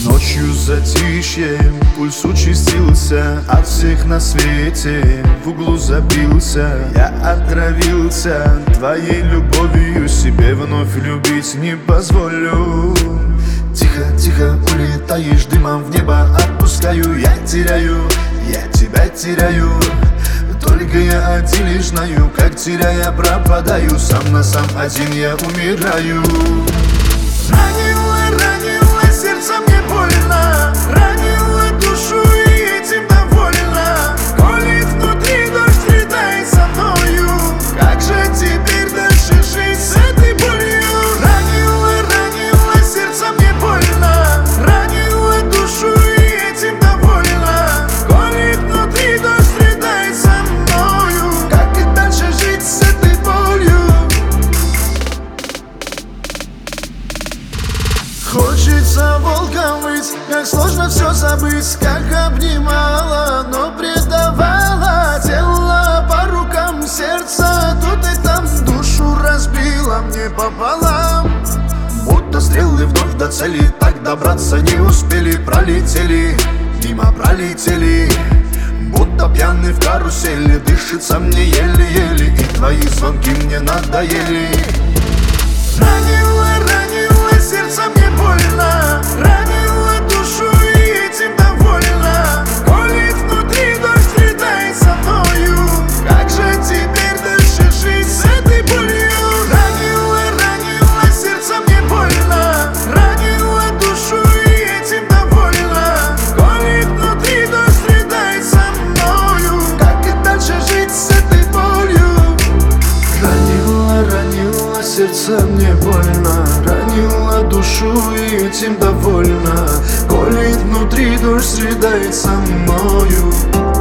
Ночью затишьем, пульс участился, от всех на свете в углу забился. Я отравился твоей любовью, себе вновь любить не позволю. Тихо, тихо улетаешь, дымом в небо отпускаю. Я теряю, я тебя теряю. Только я один лишь знаю, как теряя пропадаю. Сам на сам один я умираю. Ранила, ранила сердце, мне больно. Ранила душу и этим довольна. Колет внутри дождь, летай со мною. Как же теперь дальше жить с этой болью? Ранила, ранила сердце, мне больно. Ранила душу и этим довольна. Колет внутри дождь, летай со мною. Как и дальше жить с этой болью? Хочется волком быть, как сложно все забыть. Как обнимала, но предавала. Тело по рукам, сердце тут и там. Душу разбила мне пополам. Будто стрелы вновь до цели. Так добраться не успели, пролетели, мимо пролетели. Будто пьяный в карусели. Дышится мне еле-еле, и твои звонки мне надоели. Ранила, ранила сердце, мне больно. Ранила душу и этим довольна. Колет внутри дождь, летай со мною. Как же теперь дальше жить с этой болью? Ранила, ранила сердце, мне больно. Ранила душу и этим довольна. Колет внутри дождь, летай со мною. Как и дальше жить с этой болью? Ранила, ранила сердце, мне больно. Ранила душу и этим довольна. Колет внутри дождь, летает со мною.